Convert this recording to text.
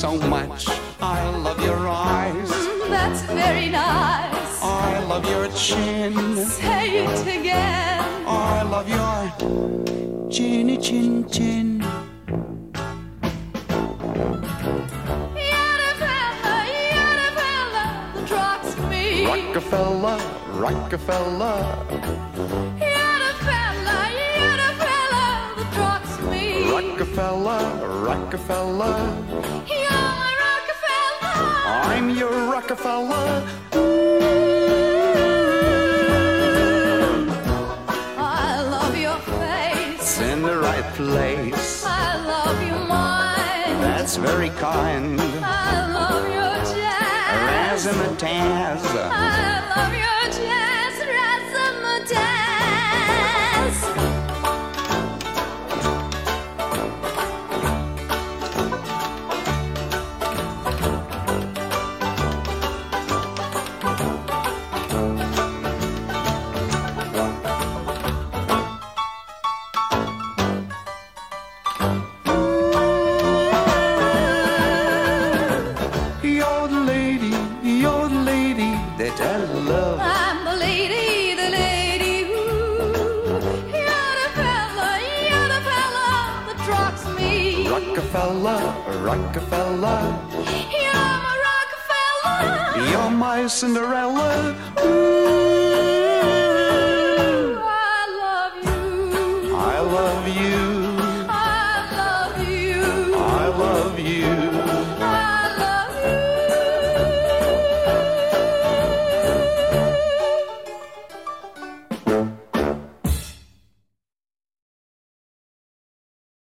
so much. I love your eyes. That's very nice. I love your chin. Say it again. I love your chinny chin chin. You're the fella that rocks me. Rockefeller, Rockefeller. You're the fella that rocks me. Rockefeller, Rockefeller. You're my Rockefeller. I'm your Rockefeller. I love your face. In the right place. I love your mind. That's very kind. I love your jazz. Razzmatazz. I love your jazz. Razzmatazz. You're the lady that I love. I'm the lady who. You're the fella that rocks me. Rockefeller, Rockefeller. You're my Rockefeller. You're my Cinderella. Ooh.